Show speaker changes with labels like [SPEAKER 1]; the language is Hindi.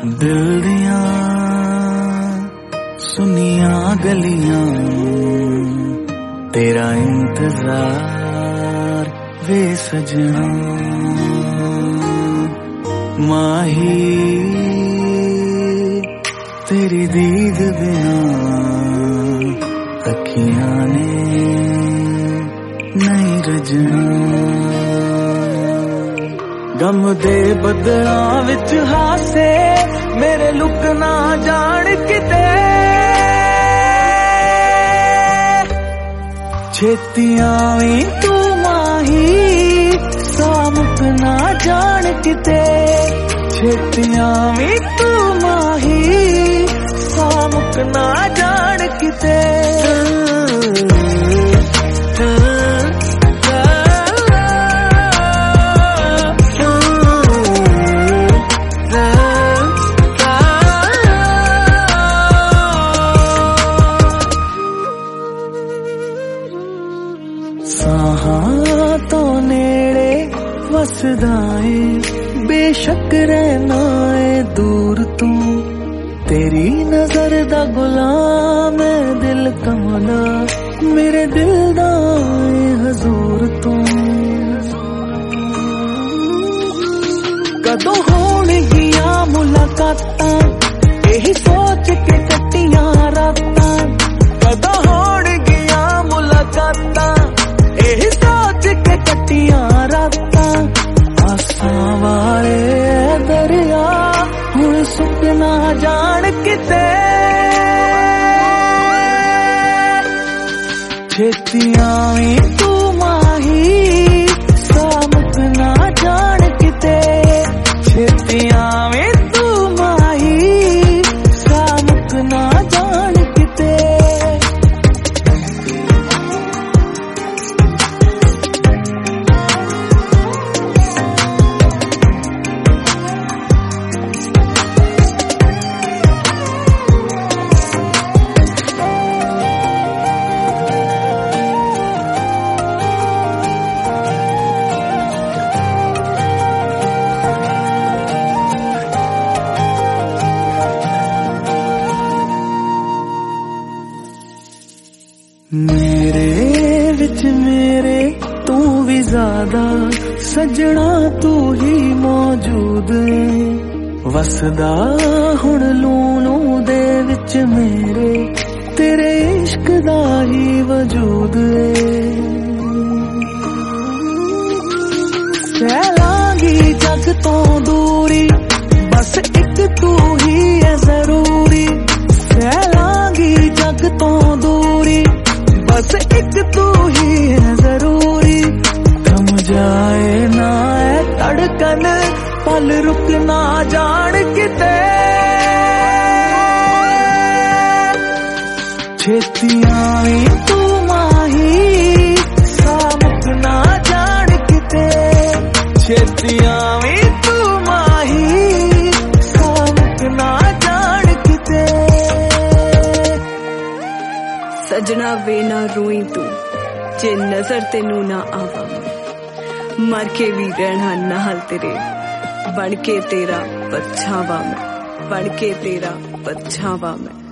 [SPEAKER 1] दिल दिया सुनिया गलियां तेरा इंतजार वे सजना माही तेरी दीद बिना अखियां ने नहीं रजना गम दे बदला विच हासे मेरे लुक ना जान किते छेतियां भी तू माही सामुक ना जान किते छेतियां भी तू माही सामुक ना जान किते साहां तो नेड़े वसदा है बेशक रहना है दूर तू तेरी नजर दा गुलाम है दिल कमला मेरे दिल दा है हजूर तू कदों होणगियां मुलाकातां यही सोच के कट्टियां रातां कदों होणगियां मुलाकातां यही सोच के कट्टियां रातां आसां वाले दरिया हुण सुक ना जान किते छेतियां भी तू माही सामुक ना जान किते छेतियां भी तू माही सामुक ना जान किते मेरे विच मेरे तू भी ज्यादा सजना तू ही मौजूद है वसदा हुण लूनू दे विच मेरे तेरे इश्क दा ही वजूद है सैलांगी जग तो दूरी बस एक तू ही है जरूरी सैलांगी जग तो दूरी बस एक तू ही है जरूरी थम जाए ना है धड़कन पल रुक ना जान किते छेतियां भी तू माही सामुक ना जान किते छेतियां भी तू माही सामुक ना जान किते
[SPEAKER 2] सजना वे ना रोई तू जे नजर तेनू ना आवा मर के भी रहना नाल तेरे बन के तेरा परछावा मैं बन के तेरा परछावा मैं